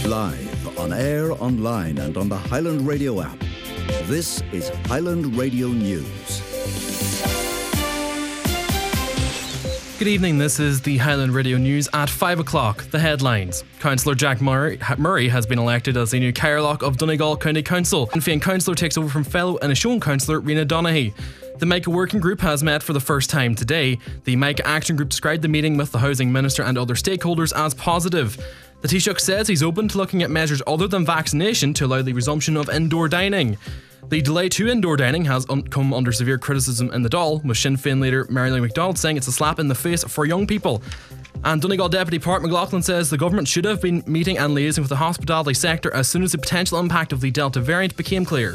Live, on air, online and on the Highland Radio app. This is Highland Radio News. Good evening, this is the Highland Radio News at 5 o'clock. The headlines. Councillor Jack Murray has been elected as the new Cairloch of Donegal County Council. Sinn Féin councillor takes over from fellow Inishowen councillor Rena Donaghy. The Micah Working Group has met for the first time today. The Micah Action Group described the meeting with the Housing Minister and other stakeholders as positive. The Taoiseach says he's open to looking at measures other than vaccination to allow the resumption of indoor dining. The delay to indoor dining has come under severe criticism in the Dáil, with Sinn Féin leader Mary-Lou McDonald saying it's a slap in the face for young people. And Donegal Deputy Páirc McLaughlin says the government should have been meeting and liaising with the hospitality sector as soon as the potential impact of the Delta variant became clear.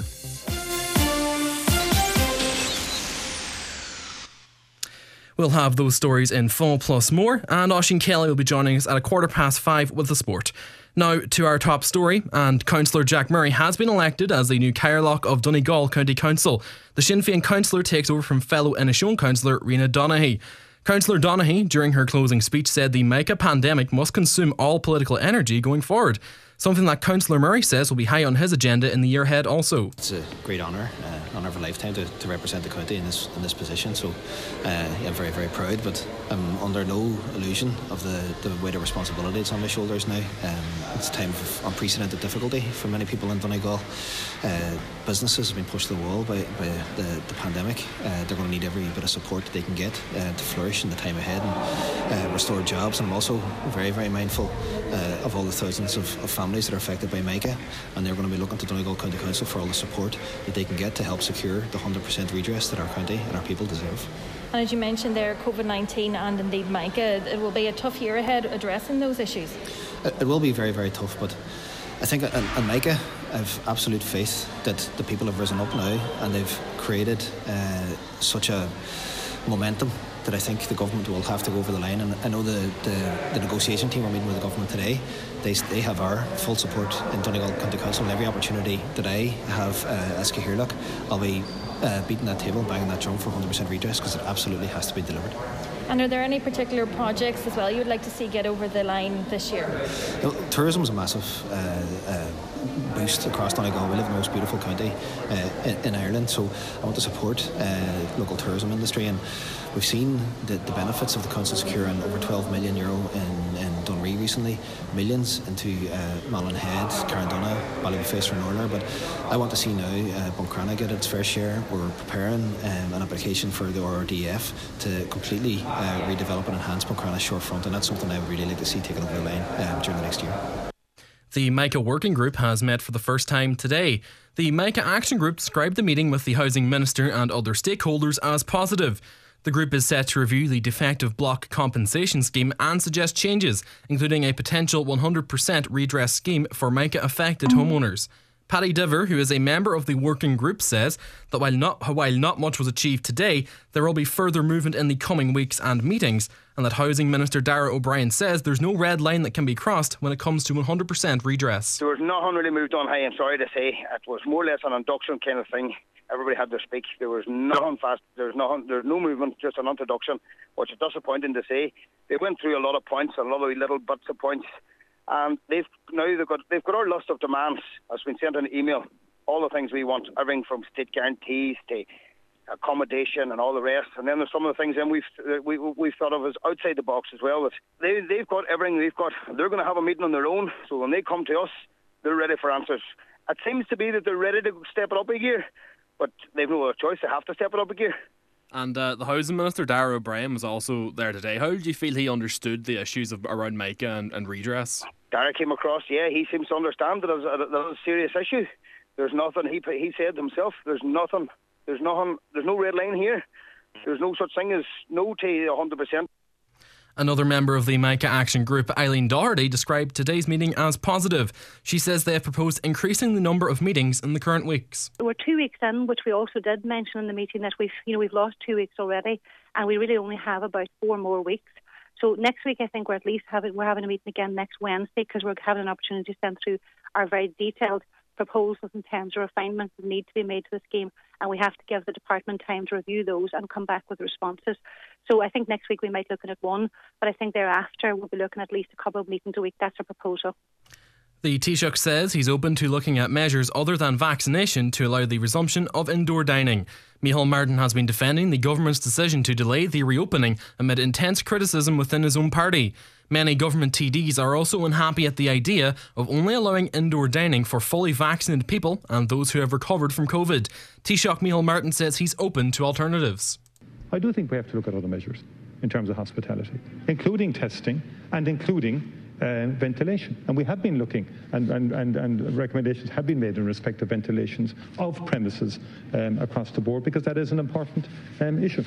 We'll have those stories in full plus more, and Oisín Kelly will be joining us at 5:15 with the sport. Now to our top story, and Councillor Jack Murray has been elected as the new Cairloch of Donegal County Council. The Sinn Féin councillor takes over from fellow Inishowen councillor Rena Donaghy. Councillor Donaghy, during her closing speech, said the Micah pandemic must consume all political energy going forward. Something that Councillor Murray says will be high on his agenda in the year ahead also. It's a great honour of a lifetime to represent the county in this position, so I'm very, very proud, but I'm under no illusion of the weight of responsibility that's on my shoulders now. It's a time of unprecedented difficulty for many people in Donegal. Businesses have been pushed to the wall by the pandemic. They're going to need every bit of support that they can get to flourish in the time ahead and restore jobs. And I'm also very, very mindful of all the thousands of families that are affected by Micah, and they're going to be looking to Donegal County Council for all the support that they can get to help secure the 100% redress that our county and our people deserve. And as you mentioned there, COVID-19 and indeed Micah, it will be a tough year ahead addressing those issues. It will be very, very tough, but I think in Micah I have absolute faith that the people have risen up now and they've created such a momentum that I think the government will have to go over the line. And I know the negotiation team are meeting with the government today. They have our full support in Donegal County Council, and every opportunity that I have as Cairloch, I'll be beating that table, banging that drum for 100% redress, because it absolutely has to be delivered. And are there any particular projects as well you would like to see get over the line this year? Tourism is a massive boost across Donegal. We live in the most beautiful county in Ireland, so I want to support local tourism industry, and we've seen the benefits of the council securing over €12 million in Dunree recently, millions into Malin Head, Carndonagh, Ballybofey and Norler, but I want to see now Buncrana get its fair share. We're preparing an application for the RRDF to completely redevelop and enhance Buncrana's shorefront, and that's something I would really like to see taken over the line during the next year. The Micah Working Group has met for the first time today. The Micah Action Group described the meeting with the Housing Minister and other stakeholders as positive. The group is set to review the defective block compensation scheme and suggest changes, including a potential 100% redress scheme for Micah affected homeowners. Paddy Diver, who is a member of the working group, says that while not much was achieved today, there will be further movement in the coming weeks and meetings, and that Housing Minister Darragh O'Brien says there's no red line that can be crossed when it comes to 100% redress. There was nothing really moved on high, I'm sorry to say. It was more or less an induction kind of thing. Everybody had their speak. There was nothing fast. There's no movement, just an introduction, which is disappointing to say. They went through a lot of points, a lot of little bits of points. And they've got our list of demands, as been sent in an email, all the things we want, everything from state guarantees to accommodation and all the rest. And then there's some of the things then we've thought of as outside the box as well. That they've got everything they're going to have a meeting on their own, so when they come to us, they're ready for answers. It seems to be that they're ready to step it up a gear, but they've no other choice. They have to step it up a gear. And the Housing Minister, Darragh O'Brien, was also there today. How did you feel he understood the issues around Micah and redress? Darragh came across, he seems to understand that it's a serious issue. There's nothing, he said himself, there's no red line here. There's no such thing as no to 100%. Another member of the Micah Action Group, Eileen Doherty, described today's meeting as positive. She says they have proposed increasing the number of meetings in the current weeks. We're 2 weeks in, which we also did mention in the meeting that we've lost 2 weeks already, and we really only have about 4 more weeks. So next week, I think we're having a meeting again next Wednesday, because we're having an opportunity to send through our very detailed proposals in terms of refinements that need to be made to the scheme, and we have to give the department time to review those and come back with responses. So I think next week we might look at one, but I think thereafter we'll be looking at least a couple of meetings a week. That's our proposal. The Taoiseach says he's open to looking at measures other than vaccination to allow the resumption of indoor dining. Micheál Martin has been defending the government's decision to delay the reopening amid intense criticism within his own party. Many government TDs are also unhappy at the idea of only allowing indoor dining for fully vaccinated people and those who have recovered from COVID. Taoiseach Micheál Martin says he's open to alternatives. I do think we have to look at other measures in terms of hospitality, including testing and including ventilation. And we have been looking, and recommendations have been made in respect of ventilations of premises across the board, because that is an important issue.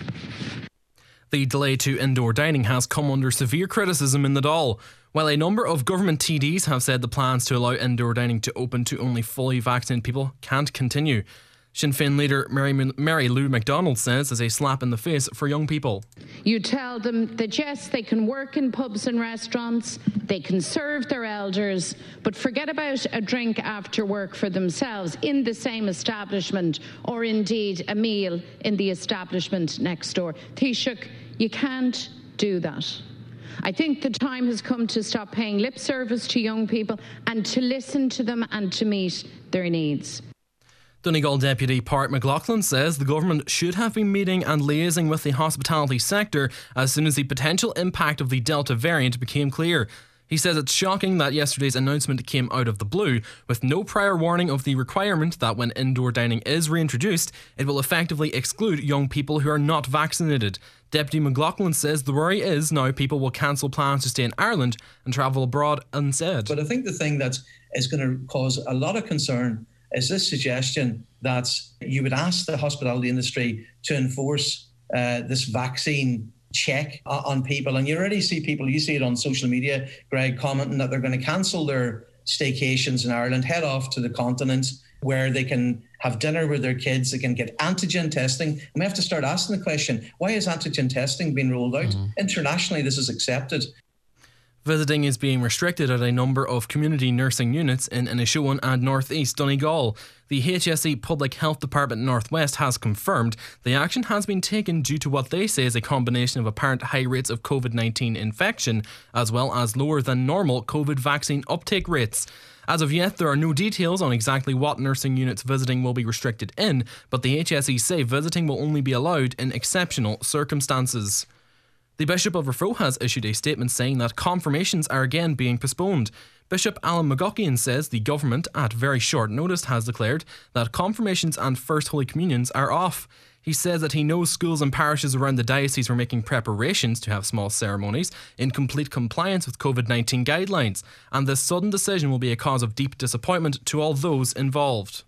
The delay to indoor dining has come under severe criticism in the Dáil. While a number of government TDs have said the plans to allow indoor dining to open to only fully vaccinated people can't continue. Sinn Féin leader Mary Lou McDonald says it's a slap in the face for young people. You tell them that yes, they can work in pubs and restaurants, they can serve their elders, but forget about a drink after work for themselves in the same establishment, or indeed a meal in the establishment next door. Taoiseach, you can't do that. I think the time has come to stop paying lip service to young people and to listen to them and to meet their needs. Donegal Deputy Pádraig McLaughlin says the government should have been meeting and liaising with the hospitality sector as soon as the potential impact of the Delta variant became clear. He says it's shocking that yesterday's announcement came out of the blue, with no prior warning of the requirement that when indoor dining is reintroduced, it will effectively exclude young people who are not vaccinated. Deputy McLaughlin says the worry is now people will cancel plans to stay in Ireland and travel abroad instead. But I think the thing that is going to cause a lot of concern is this suggestion that you would ask the hospitality industry to enforce this vaccine check on people. And you already see people, you see it on social media, Greg, commenting that they're going to cancel their staycations in Ireland, head off to the continent where they can have dinner with their kids, they can get antigen testing. And we have to start asking the question, why is antigen testing being rolled out? Internationally, this is accepted. Visiting is being restricted at a number of community nursing units in Inishowen and North East Donegal. The HSE Public Health Department North West has confirmed the action has been taken due to what they say is a combination of apparent high rates of COVID-19 infection as well as lower than normal COVID vaccine uptake rates. As of yet, there are no details on exactly what nursing units visiting will be restricted in, but the HSE say visiting will only be allowed in exceptional circumstances. The Bishop of Raphoe has issued a statement saying that confirmations are again being postponed. Bishop Alan McGuckian says the government, at very short notice, has declared that confirmations and First Holy Communions are off. He says that he knows schools and parishes around the diocese were making preparations to have small ceremonies in complete compliance with COVID-19 guidelines, and this sudden decision will be a cause of deep disappointment to all those involved.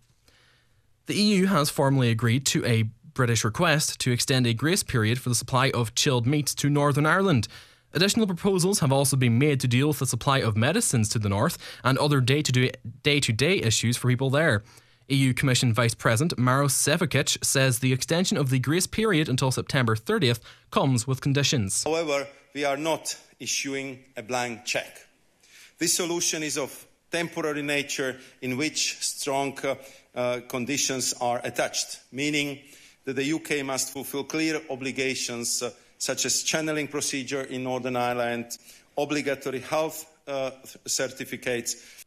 The EU has formally agreed to a British request to extend a grace period for the supply of chilled meats to Northern Ireland. Additional proposals have also been made to deal with the supply of medicines to the north and other day-to-day issues for people there. EU Commission Vice President Maros Sefcovic says the extension of the grace period until September 30th comes with conditions. However, we are not issuing a blank cheque. This solution is of temporary nature in which strong conditions are attached, meaning that the UK must fulfil clear obligations such as channeling procedure in Northern Ireland, obligatory health certificates.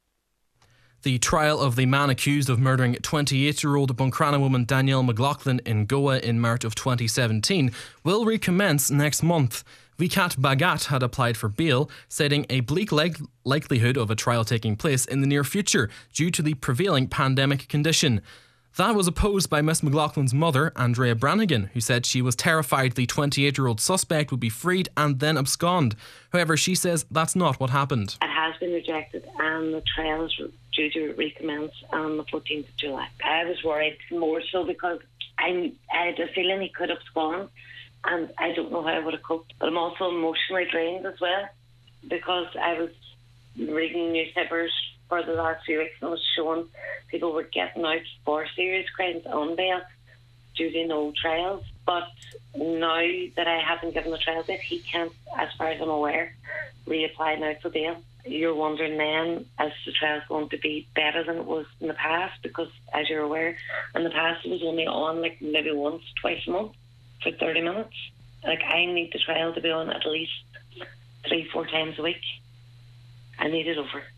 The trial of the man accused of murdering 28-year-old Buncrana woman Danielle McLaughlin in Goa in March of 2017 will recommence next month. Vikat Bhagat had applied for bail, citing a bleak likelihood of a trial taking place in the near future due to the prevailing pandemic condition. That was opposed by Miss McLaughlin's mother, Andrea Brannigan, who said she was terrified the 28-year-old suspect would be freed and then abscond. However, she says that's not what happened. It has been rejected and the trial is due to recommence on the 14th of July. I was worried more so because I had a feeling he could abscond and I don't know how I would have coped. But I'm also emotionally drained as well because I was reading newspapers for the last few weeks and was showing people were getting out for serious crimes on bail due to no trials. But now that I haven't given the trial date, he can't, as far as I'm aware, reapply now for bail. You're wondering then, is the trial going to be better than it was in the past? Because, as you're aware, in the past it was only on like maybe once, twice a month for 30 minutes. Like, I need the trial to be on at least 3-4 times a week. I need it over.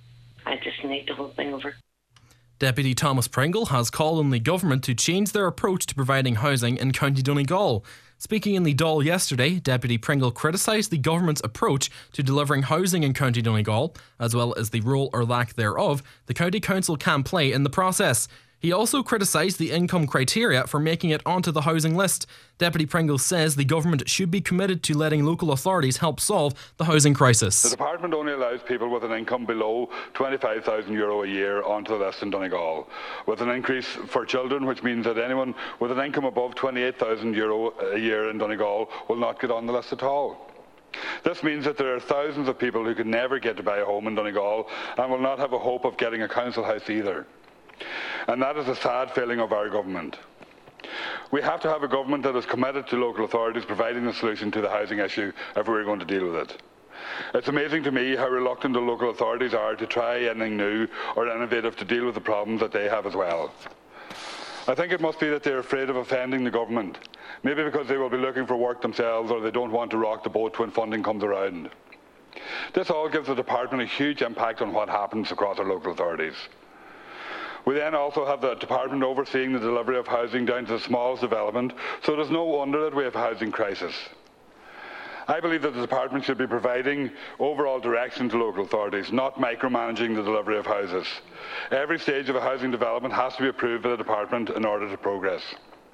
I just need the whole thing over. Deputy Thomas Pringle has called on the government to change their approach to providing housing in County Donegal. Speaking in the Dáil yesterday, Deputy Pringle criticised the government's approach to delivering housing in County Donegal, as well as the role or lack thereof the County Council can play in the process. He also criticised the income criteria for making it onto the housing list. Deputy Pringle says the government should be committed to letting local authorities help solve the housing crisis. The department only allows people with an income below €25,000 a year onto the list in Donegal, with an increase for children, which means that anyone with an income above €28,000 a year in Donegal will not get on the list at all. This means that there are thousands of people who could never get to buy a home in Donegal and will not have a hope of getting a council house either. And that is a sad failing of our government. We have to have a government that is committed to local authorities providing the solution to the housing issue if we're going to deal with it. It's amazing to me how reluctant the local authorities are to try anything new or innovative to deal with the problems that they have as well. I think it must be that they're afraid of offending the government, maybe because they will be looking for work themselves or they don't want to rock the boat when funding comes around. This all gives the department a huge impact on what happens across our local authorities. We then also have the department overseeing the delivery of housing down to the smallest development, so it is no wonder that we have a housing crisis. I believe that the department should be providing overall direction to local authorities, not micromanaging the delivery of houses. Every stage of a housing development has to be approved by the department in order to progress.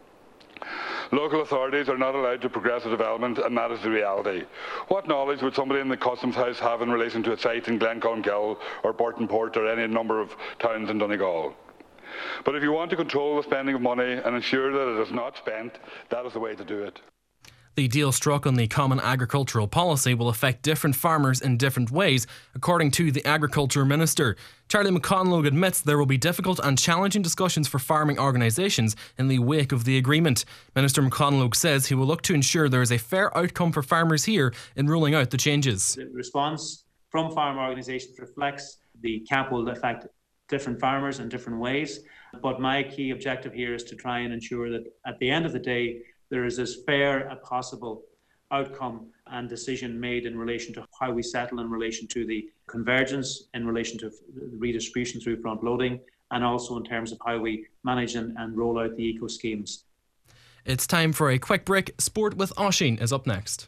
Local authorities are not allowed to progress a development, and that is the reality. What knowledge would somebody in the Customs House have in relation to a site in Glencolmgill or Burtonport or any number of towns in Donegal? But if you want to control the spending of money and ensure that it is not spent, that is the way to do it. The deal struck on the Common Agricultural Policy will affect different farmers in different ways, according to the Agriculture Minister. Charlie McConalogue admits there will be difficult and challenging discussions for farming organisations in the wake of the agreement. Minister McConalogue says he will look to ensure there is a fair outcome for farmers here in ruling out the changes. The response from farm organisations reflects the cap will affect different farmers in different ways, but my key objective here is to try and ensure that at the end of the day there is as fair a possible outcome and decision made in relation to how we settle in relation to the convergence, in relation to redistribution through front loading, and also in terms of how we manage and roll out the eco schemes. It's time for a quick break. Sport with Oisín is up next.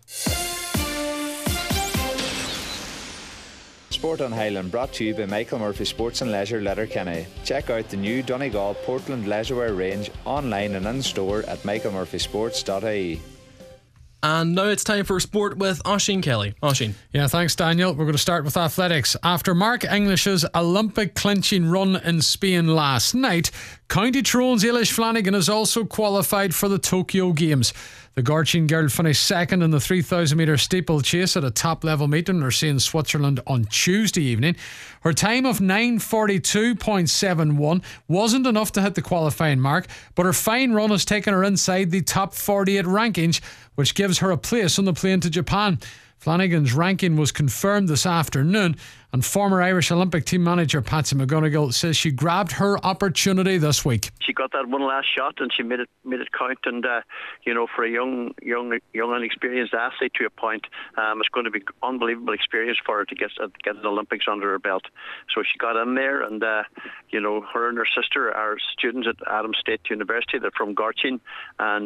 Sport on Highland brought to you by Michael Murphy Sports and Leisure Letterkenny. Check out the new Donegal Portland Leisurewear range online and in store at michaelmurphysports.ie. And now it's time for sport with Oisín Kelly. Oisín. Yeah, thanks Daniel. We're going to start with athletics. After Mark English's Olympic clinching run in Spain last night, County Tyrone's Ailish Flanagan has also qualified for the Tokyo Games. The Garchin girl finished second in the 3,000 metre steeplechase at a top level meeting they're seeing Switzerland on Tuesday evening. Her time of 9:42.71 wasn't enough to hit the qualifying mark, but her fine run has taken her inside the top 48 rankings, which gives her a place on the plane to Japan. Flanagan's ranking was confirmed this afternoon, and former Irish Olympic team manager Patsy McGonigal says she grabbed her opportunity this week. She got that one last shot and she made it count, and for a young inexperienced athlete to a point, it's going to be unbelievable experience for her to get the Olympics under her belt. So she got in there, and her and her sister are students at Adams State University. They're from Garchin, and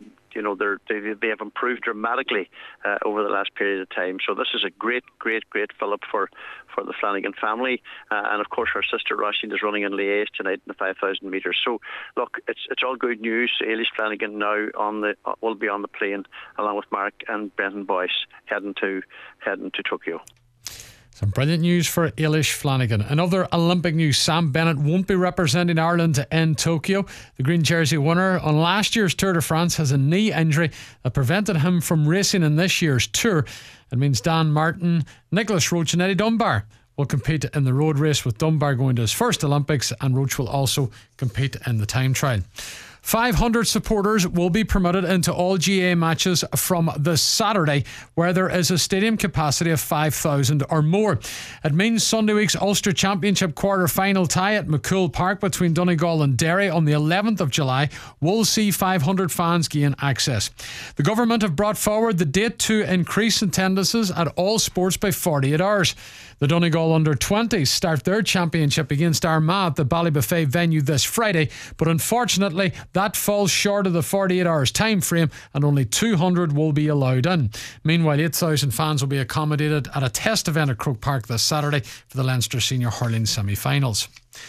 they have improved dramatically over the last period of time. So this is a great fill-up for the Flanagan family. And of course, her sister Roisin is running in Liège tonight in the 5,000 metres. So look, it's all good news. Ailish Flanagan now will be on the plane along with Mark and Brendan Boyce heading to Tokyo. Some brilliant news for Ailish Flanagan. Another Olympic news, Sam Bennett won't be representing Ireland in Tokyo. The green jersey winner on last year's Tour de France has a knee injury that prevented him from racing in this year's Tour. It means Dan Martin, Nicholas Roach and Eddie Dunbar will compete in the road race, with Dunbar going to his first Olympics, and Roach will also compete in the time trial. 500 supporters will be permitted into all GAA matches from this Saturday, where there is a stadium capacity of 5,000 or more. It means Sunday week's Ulster Championship quarter-final tie at McCool Park between Donegal and Derry on the 11th of July will see 500 fans gain access. The government have brought forward the date to increase attendances at all sports by 48 hours. The Donegal under-20s start their championship against Armagh at the Ballybuffet venue this Friday, but unfortunately that falls short of the 48 hours time frame and only 200 will be allowed in. Meanwhile, 8,000 fans will be accommodated at a test event at Croke Park this Saturday for the Leinster Senior Hurling semi-finals.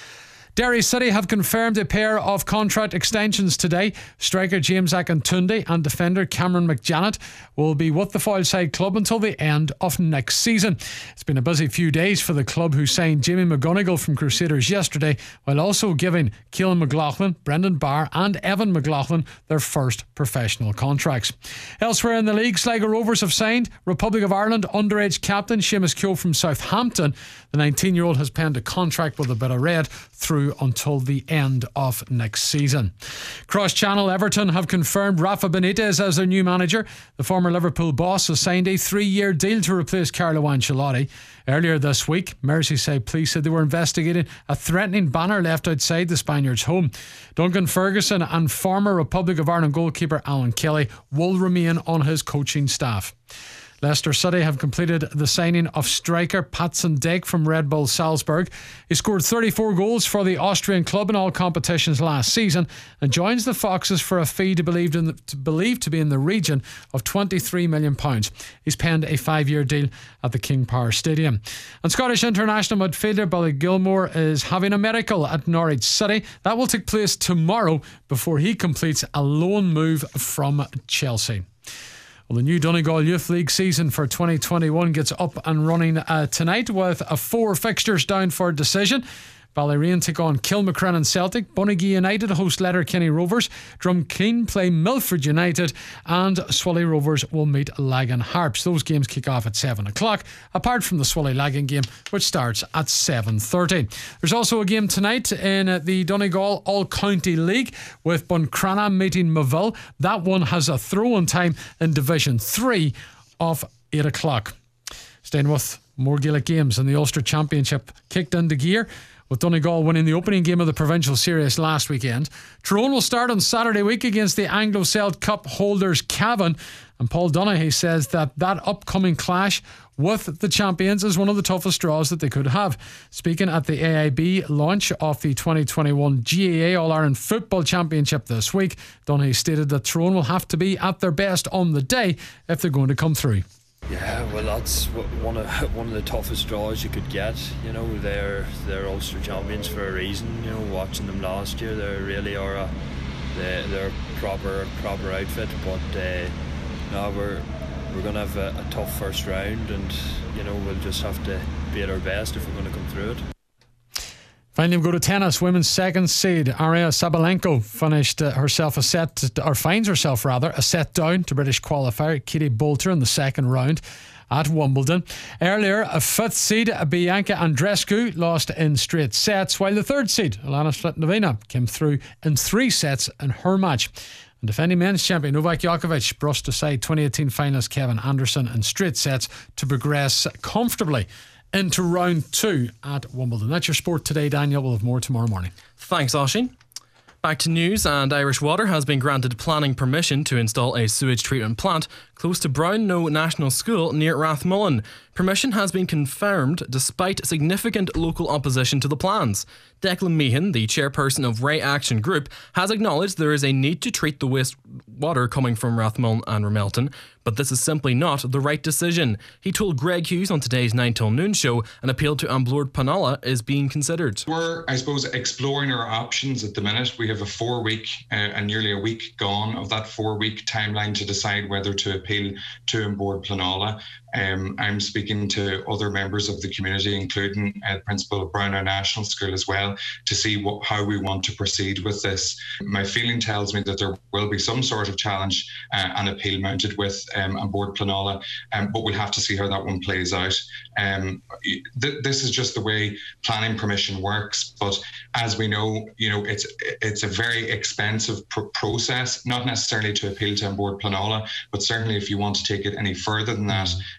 Derry City have confirmed a pair of contract extensions today. Striker James Akintunde and defender Cameron McJanet will be with the Foyleside club until the end of next season. It's been a busy few days for the club, who signed Jamie McGonigal from Crusaders yesterday, while also giving Keelan McLaughlin, Brendan Barr and Evan McLaughlin their first professional contracts. Elsewhere in the league, Sligo Rovers have signed Republic of Ireland underage captain Seamus Keogh from Southampton. The 19-year-old has penned a contract with a bit of red through until the end of next season. Cross-Channel Everton have confirmed Rafa Benitez as their new manager. The former Liverpool boss has signed a 3-year deal to replace Carlo Ancelotti. Earlier this week, Merseyside police said they were investigating a threatening banner left outside the Spaniards' home. Duncan Ferguson and former Republic of Ireland goalkeeper Alan Kelly will remain on his coaching staff. Leicester City have completed the signing of striker Patson Dijk from Red Bull Salzburg. He scored 34 goals for the Austrian club in all competitions last season and joins the Foxes for a fee believed to be in the region of £23 million. He's penned a 5-year deal at the King Power Stadium. And Scottish international midfielder Billy Gilmore is having a medical at Norwich City. That will take place tomorrow before he completes a loan move from Chelsea. Well, the new Donegal Youth League season for 2021 gets up and running tonight with 4 fixtures down for decision. Ballyreen take on Kilmacrennan Celtic, Bunagee United host Letterkenny Rovers, Drumkeen play Milford United, and Swilly Rovers will meet Lagan Harps. Those games kick off at 7 o'clock, apart from the Swilly Lagan game, which starts at 7:30. There's also a game tonight in the Donegal All-County League with Buncrana meeting Moville. That one has a throw-in time in Division 3 of 8 o'clock. Staying with more Gaelic games, and the Ulster Championship kicked into gear with Donegal winning the opening game of the Provincial Series last weekend. Tyrone will start on Saturday week against the Anglo-Celt Cup holders Cavan, and Paul Donaghy says that upcoming clash with the champions is one of the toughest draws that they could have. Speaking at the AIB launch of the 2021 GAA All-Ireland Football Championship this week, Donaghy stated that Tyrone will have to be at their best on the day if they're going to come through. Yeah, well, that's one of the toughest draws you could get. You know, they're Ulster champions for a reason. You know, watching them last year, they really are they're a proper outfit. But now we're going to have a tough first round, and you know, we'll just have to be at our best if we're going to come through it. Finally, we go to tennis. Women's second seed Aria Sabalenka finds herself a set down to British qualifier Katie Boulter in the second round at Wimbledon. Earlier, a fifth seed Bianca Andreescu lost in straight sets, while the third seed Alana Svitolina came through in 3 sets in her match. And defending men's champion Novak Djokovic brushed aside 2018 finalist Kevin Anderson in straight sets to progress comfortably into round 2 at Wimbledon. That's your sport today, Daniel. We'll have more tomorrow morning. Thanks, Oisín. Back to news, and Irish Water has been granted planning permission to install a sewage treatment plant close to Brownlow National School near Rathmullen. Permission has been confirmed despite significant local opposition to the plans. Declan Meehan, the chairperson of Ray Action Group, has acknowledged there is a need to treat the wastewater coming from Rathmullen and Ramelton, but this is simply not the right decision. He told Greg Hughes on today's 9 till noon show an appeal to An Bord Pleanála is being considered. We're, I suppose, exploring our options at the minute. We have a 4-week and nearly a week gone of that 4-week timeline to decide whether to appeal to An Bord Pleanála. I'm speaking to other members of the community, including the principal of Brownlow National School as well, to see how we want to proceed with this. My feeling tells me that there will be some sort of challenge and appeal mounted with An Bord Pleanála, but we'll have to see how that one plays out. This is just the way planning permission works, but as we know, it's a very expensive process, not necessarily to appeal to An Bord Pleanála, but certainly if you want to take it any further than that,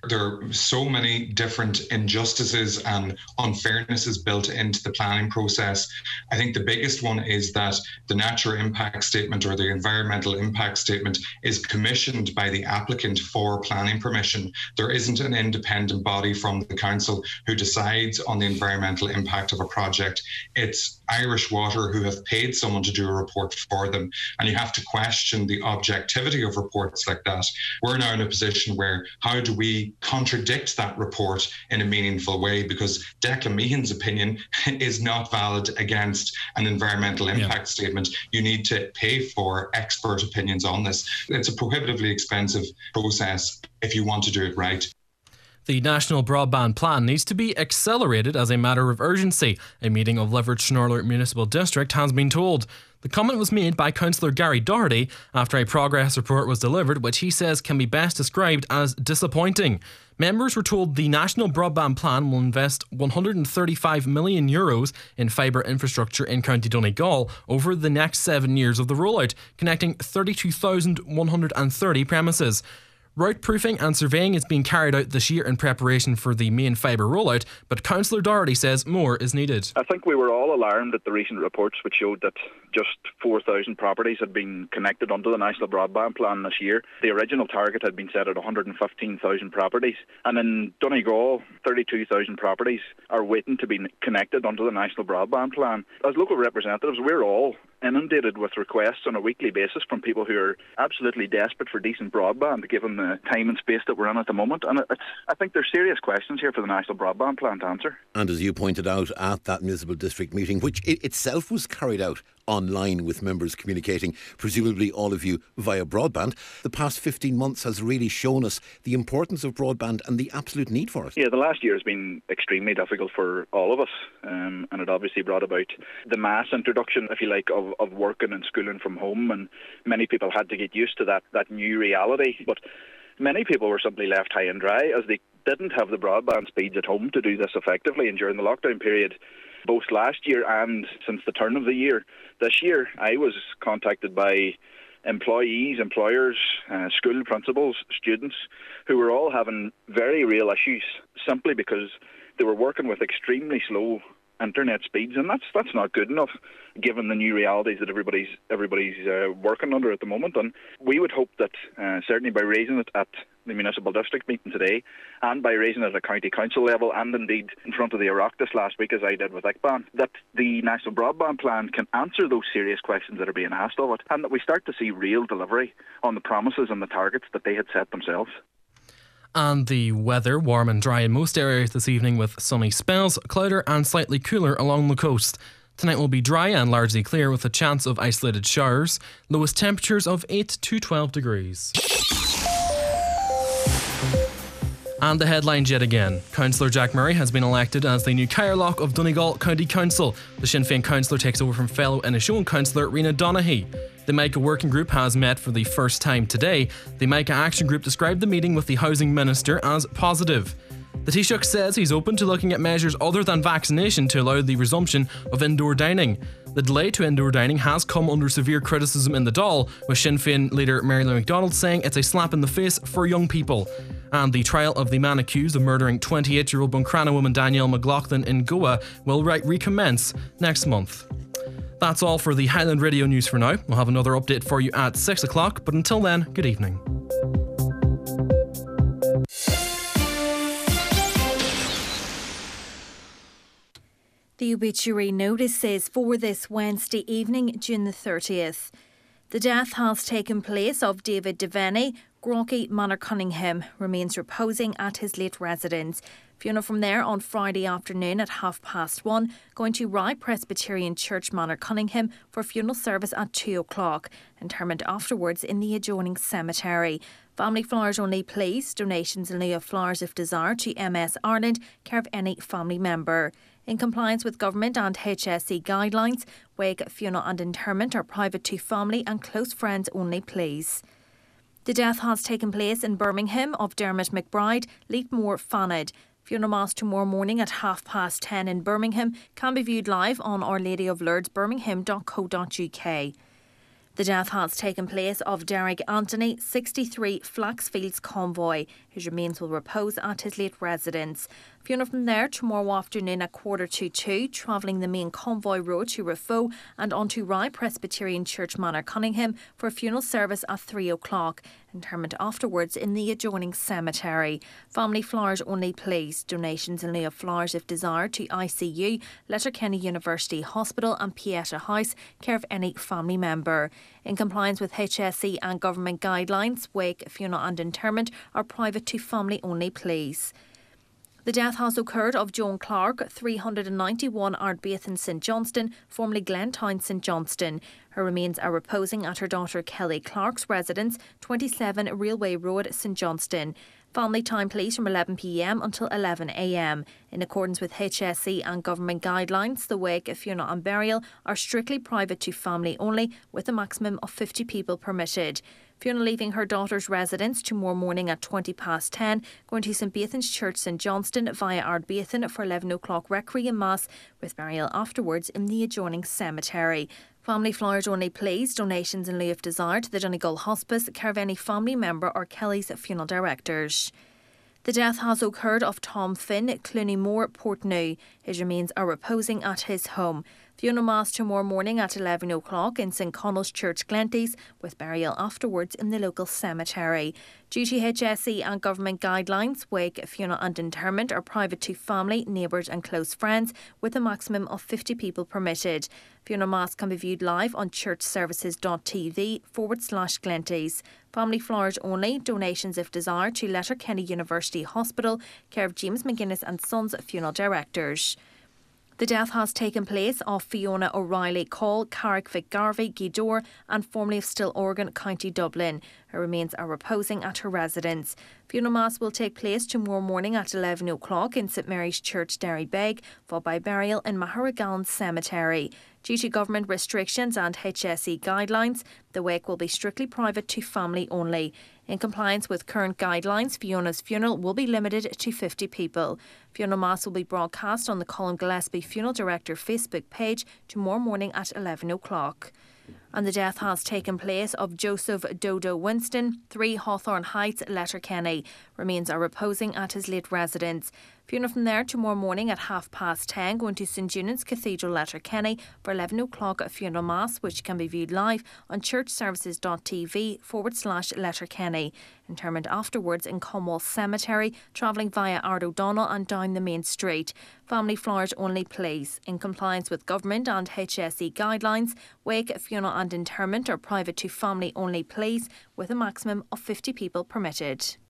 There are so many different injustices and unfairnesses built into the planning process. I think the biggest one is that the natural impact statement or the environmental impact statement is commissioned by the applicant for planning permission. There isn't an independent body from the council who decides on the environmental impact of a project. It's Irish Water who have paid someone to do a report for them, and you have to question the objectivity of reports like that. We're now in a position where how do we contradict that report in a meaningful way, because Declan Meehan's opinion is not valid against an environmental impact statement. You need to pay for expert opinions on this. It's a prohibitively expensive process if you want to do it right. The National Broadband Plan needs to be accelerated as a matter of urgency, a meeting of Leverett-Schnorler Municipal District has been told. The comment was made by Councillor Gary Doherty after a progress report was delivered, which he says can be best described as disappointing. Members were told the National Broadband Plan will invest €135 million in fibre infrastructure in County Donegal over the next 7 years of the rollout, connecting 32,130 premises. Route proofing and surveying is being carried out this year in preparation for the main fibre rollout, but Councillor Doherty says more is needed. I think we were all alarmed at the recent reports which showed that just 4,000 properties had been connected under the National Broadband Plan this year. The original target had been set at 115,000 properties, and in Donegal 32,000 properties are waiting to be connected under the National Broadband Plan. As local representatives, we're all inundated with requests on a weekly basis from people who are absolutely desperate for decent broadband given the time and space that we're in at the moment, and I think there's serious questions here for the National Broadband Plan to answer. And as you pointed out at that municipal district meeting, which itself was carried out online with members communicating, presumably all of you via broadband, the past 15 months has really shown us the importance of broadband and the absolute need for it. Yeah, the last year has been extremely difficult for all of us, and it obviously brought about the mass introduction, if you like, of working and schooling from home, and many people had to get used to that new reality. But many people were simply left high and dry as they didn't have the broadband speeds at home to do this effectively. And during the lockdown period, both last year and since the turn of the year, this year, I was contacted by employees, employers, school principals, students who were all having very real issues simply because they were working with extremely slow internet speeds, and that's not good enough given the new realities that everybody's working under at the moment. And we would hope that certainly by raising it at the municipal district meeting today and by raising it at county council level and indeed in front of the Oireachtas last week, as I did with ICBAN, that the National Broadband Plan can answer those serious questions that are being asked of it, and that we start to see real delivery on the promises and the targets that they had set themselves. And the weather, warm and dry in most areas this evening with sunny spells, cloudier and slightly cooler along the coast. Tonight will be dry and largely clear with a chance of isolated showers. Lowest temperatures of 8 to 12 degrees. And the headlines yet again. Councillor Jack Murray has been elected as the new Cairloch of Donegal County Council. The Sinn Féin councillor takes over from fellow Inishowen councillor Rena Donaghy. The MICA working group has met for the first time today. The MICA Action Group described the meeting with the Housing Minister as positive. The Taoiseach says he's open to looking at measures other than vaccination to allow the resumption of indoor dining. The delay to indoor dining has come under severe criticism in the Dáil, with Sinn Féin leader Mary Lou McDonald saying it's a slap in the face for young people. And the trial of the man accused of murdering 28-year-old Buncrana woman Danielle McLaughlin in Goa will recommence next month. That's all for the Highland Radio News for now. We'll have another update for you at 6 o'clock, but until then, good evening. The obituary notices for this Wednesday evening, June the 30th. The death has taken place of David Devaney, Grocky Manor Cunningham, remains reposing at his late residence. Funeral from there on Friday afternoon at 1:30, going to Rye Presbyterian Church Manor Cunningham for funeral service at 2 o'clock. Interment afterwards in the adjoining cemetery. Family flowers only please. Donations in lieu of flowers if desired to MS Ireland, care of any family member. In compliance with government and HSE guidelines, wake, funeral and interment are private to family and close friends only please. The death has taken place in Birmingham of Dermot McBride, Leetmore Fanad. Funeral mass tomorrow morning at 10:30 in Birmingham can be viewed live on Our Lady of Lourdes Birmingham.co.uk. The death has taken place of Derek Anthony, 63, Flaxfields Convoy. His remains will repose at his late residence. Funeral from there tomorrow afternoon at 1:45, travelling the main convoy road to Rafo and onto Rye Presbyterian Church Manor, Cunningham, for a funeral service at 3 o'clock. Interment afterwards in the adjoining cemetery. Family flowers only, please. Donations in lieu of flowers if desired to ICU, Letterkenny University Hospital and Pieta House, care of any family member. In compliance with HSE and government guidelines, wake, funeral and interment are private to family only, please. The death has occurred of Joan Clark, 391 Ardbeathan St Johnston, formerly Glentown St Johnston. Her remains are reposing at her daughter Kelly Clark's residence, 27 Railway Road, St Johnston. Family time, please, from 11 p.m. until 11 a.m. In accordance with HSE and government guidelines, the wake, funeral and burial are strictly private to family only, with a maximum of 50 people permitted. Fiona leaving her daughter's residence tomorrow morning at 10:20, going to St Beathan's Church St Johnston via Ardbeathan for 11 o'clock Requiem Mass, with burial afterwards in the adjoining cemetery. Family flowers only, please. Donations in lieu of desire to the Donegal Hospice, care of any family member or Kelly's funeral directors. The death has occurred of Tom Finn, Clooney Moore, Portnew. His remains are reposing at his home. Funeral Mass tomorrow morning at 11 o'clock in St Connell's Church, Glenties, with burial afterwards in the local cemetery. Due to HSE and government guidelines, wake, funeral and interment are private to family, neighbours and close friends, with a maximum of 50 people permitted. Funeral Mass can be viewed live on churchservices.tv/Glenties. Family flowers only, donations if desired to Letterkenny University Hospital, care of James McGuinness and Sons funeral directors. The death has taken place of Fiona O'Reilly Call, Carrick Garvey, Gidor and formerly of Stillorgan, County Dublin. Her remains are reposing at her residence. Funeral Mass will take place tomorrow morning at 11 o'clock in St Mary's Church, Derrybeg, followed by burial in Maharagan Cemetery. Due to government restrictions and HSE guidelines, the wake will be strictly private to family only. In compliance with current guidelines, Fiona's funeral will be limited to 50 people. Funeral Mass will be broadcast on the Colin Gillespie Funeral Director Facebook page tomorrow morning at 11 o'clock. And the death has taken place of Joseph Dodo Winston, 3 Hawthorne Heights, Letterkenny. Remains are reposing at his late residence. Funeral from there tomorrow morning at 10:30, going to St Junan's Cathedral, Letterkenny, for 11 o'clock funeral mass, which can be viewed live on churchservices.tv/Letterkenny. Interment afterwards in Comwall Cemetery, travelling via Ard O'Donnell and down the main street. Family flowers only, please. In compliance with government and HSE guidelines, wake, funeral and interment are private to family only, please, with a maximum of 50 people permitted.